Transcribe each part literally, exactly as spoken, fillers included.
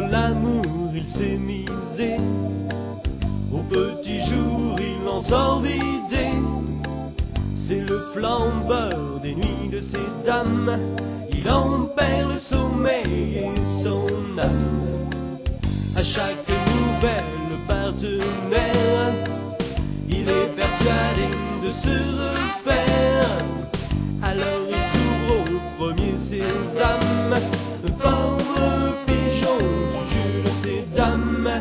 l'amour il s'est misé. Au petit jour il en sort vidé. C'est le flambeur des nuits de ces dames. Il en perd le sommeil et son âme. À chaque nouvelle partenaire, il est persuadé de se refaire. Alors il s'ouvre au premier sésame. Pauvre pigeon du jeu de ces dames.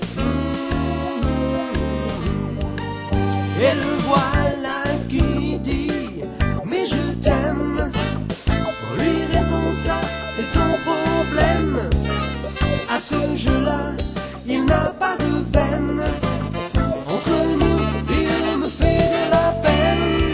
Et le voilà qui dit mais je t'aime. On lui répond ça, c'est ton problème. À ce jeu-là, il n'a pas de veine. Entre nous, il me fait de la peine.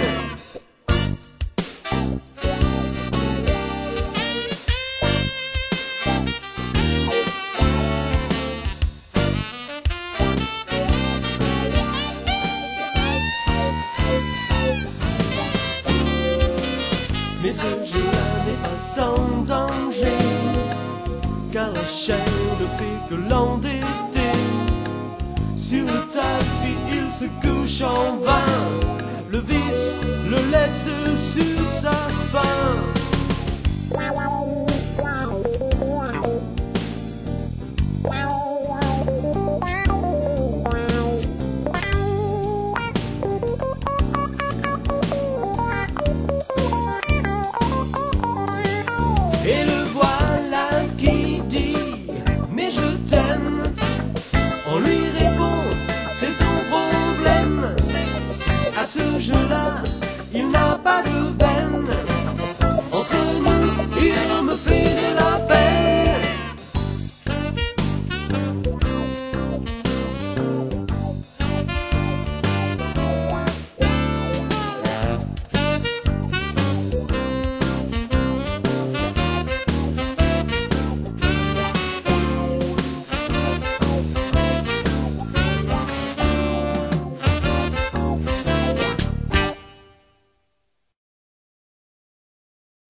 Mais ce jeu-là n'est pas sans danger, car la chair ne fait que l'endetter. Sur le tapis il se couche en vain. Le vice le laisse sur sa faim.